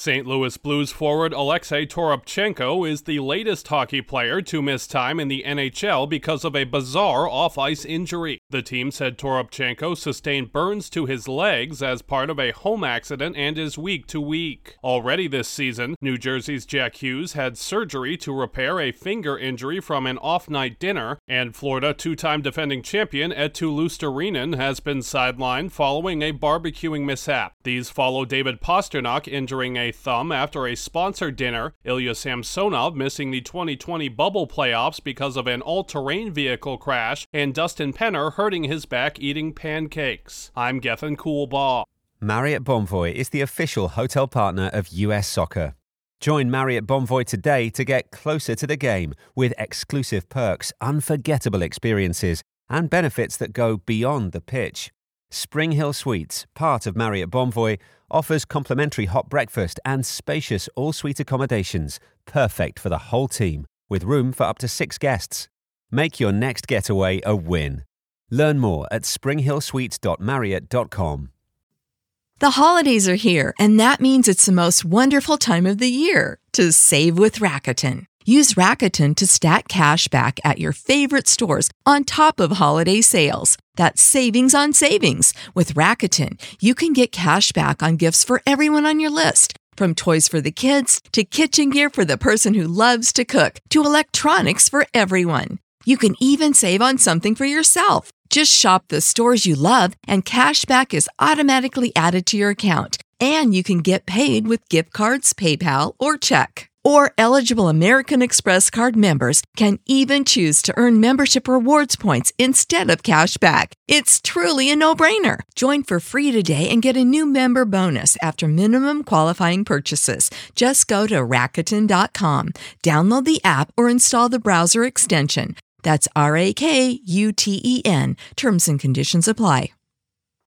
St. Louis Blues forward Alexei Toropchenko is the latest hockey player to miss time in the NHL because of a bizarre off-ice injury. The team said Toropchenko sustained burns to his legs as part of a home accident and is week to week. Already this season, New Jersey's Jack Hughes had surgery to repair a finger injury from an off-night dinner, and Florida two-time defending champion Eetu Luostarinen has been sidelined following a barbecuing mishap. These follow David Pastrnak injuring a thumb after a sponsored dinner, Ilya Samsonov missing the 2020 bubble playoffs because of an all-terrain vehicle crash, and Dustin Penner hurting his back eating pancakes. I'm Gethin Coolbaugh. Marriott Bonvoy is the official hotel partner of US Soccer. Join Marriott Bonvoy today to get closer to the game with exclusive perks, unforgettable experiences, and benefits that go beyond the pitch. Spring Hill Suites, part of Marriott Bonvoy, offers complimentary hot breakfast and spacious all-suite accommodations, perfect for the whole team, with room for up to 6 guests. Make your next getaway a win. Learn more at springhillsuites.marriott.com. The holidays are here, and that means it's the most wonderful time of the year to save with Rakuten. Use Rakuten to stack cash back at your favorite stores on top of holiday sales. That's savings on savings. With Rakuten, you can get cash back on gifts for everyone on your list. From toys for the kids, to kitchen gear for the person who loves to cook, to electronics for everyone. You can even save on something for yourself. Just shop the stores you love, and cash back is automatically added to your account. And you can get paid with gift cards, PayPal, or check. Or eligible American Express card members can even choose to earn membership rewards points instead of cash back. It's truly a no-brainer. Join for free today and get a new member bonus after minimum qualifying purchases. Just go to Rakuten.com, download the app, or install the browser extension. That's Rakuten. Terms and conditions apply.